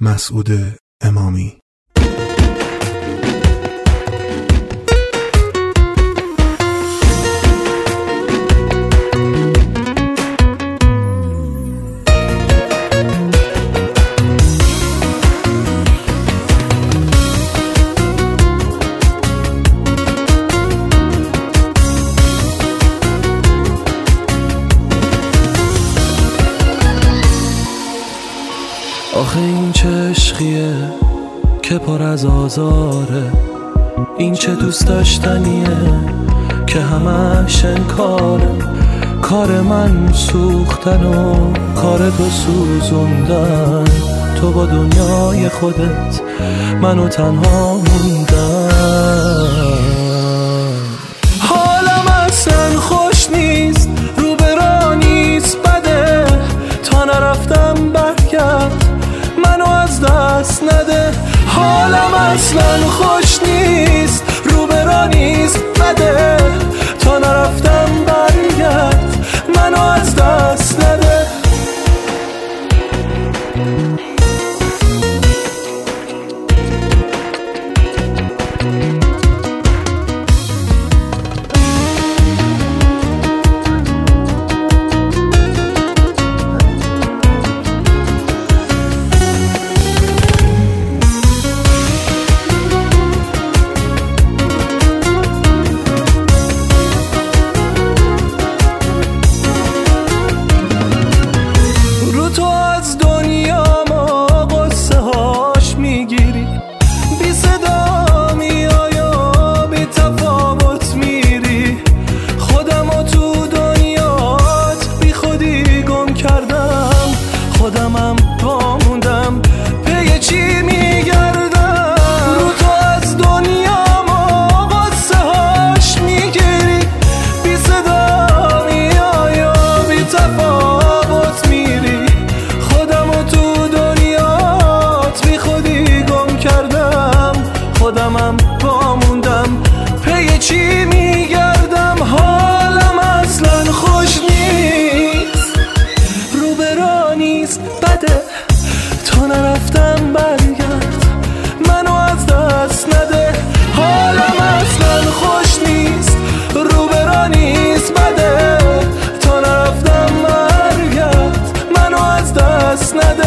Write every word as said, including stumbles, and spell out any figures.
مسعود امامی. آخه این چه عشقیه که پر از آزاره، این چه دوست داشتنیه که همش انکاره. کار من سوختن و کار تو سوزوندن، تو با دنیای خودت منو تنها موندن. حالم اصلا خوش نیست، رو برا نیست بده، تا نرفتم برگرد منو از دست نده. حالم اصلا خوش نیست، رو برا نیست بده، تا نرفتم برگرد منو از دست نده. خودمم پا موندم، پی چی میگردم؟ رو تو از دنیا ما قصه هاش میگیری، بی صدا میای و بی تفاوت میری. خودمو تو دنیات بی خودی گم کردم، خودمم پا موندم، پی چی میگردم؟ حالم اصلا خوش نیست، رو برا نیست بده، تا نرفتم برگرد منو از دست نده. حالم اصلا خوش نیست، رو برا نیست بده، تا نرفتم برگرد منو از دست نده.